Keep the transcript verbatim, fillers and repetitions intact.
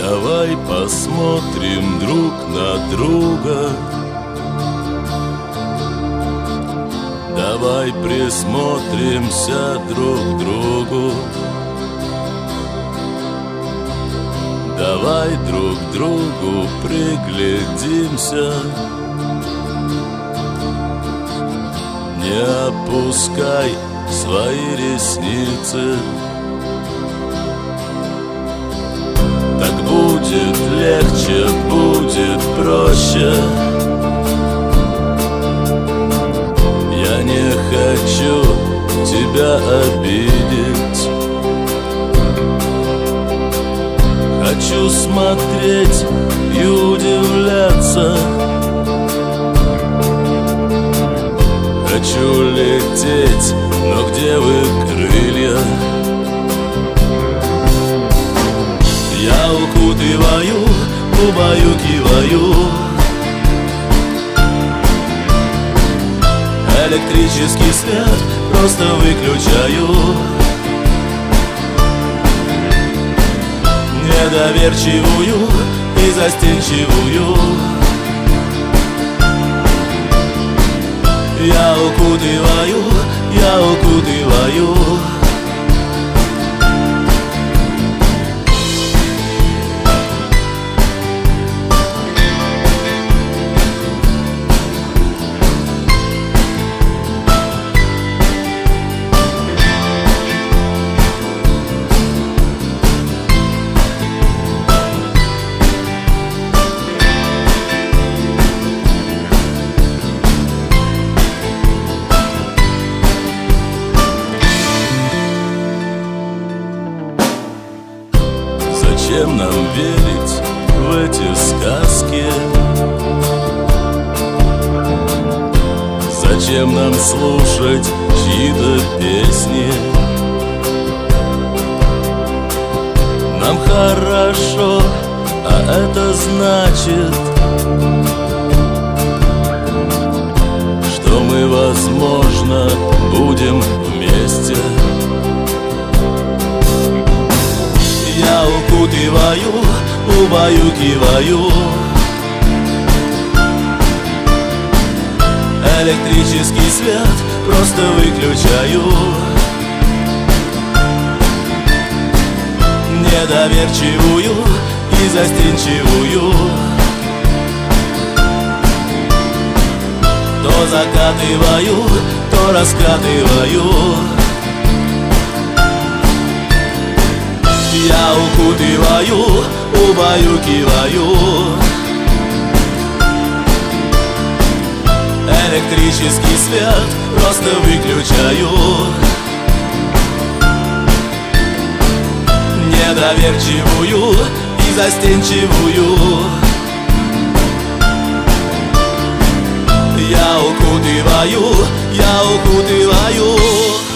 Давай посмотрим друг на друга, давай присмотримся друг к другу, давай друг к другу приглядимся. Не опускай свои ресницы, так будет легче, будет проще. Я не хочу тебя обидеть, хочу смотреть и удивляться, хочу лететь, но где вы, крылья? Я укутываю, убаюкиваю, электрический свет просто выключаю. Недоверчивую и застенчивую я укутываю, я укутываю. Зачем нам верить в эти сказки? Зачем нам слушать чьи-то песни? Нам хорошо, а это значит, что мы, возможно, будем вместе. Я укутываю, убаюкиваю, электрический свет просто выключаю. Недоверчивую и застенчивую то закатываю, то раскатываю. Я укутываю, убаюкиваю, электрический свет просто выключаю. Недоверчивую и застенчивую я укутываю, я укутываю.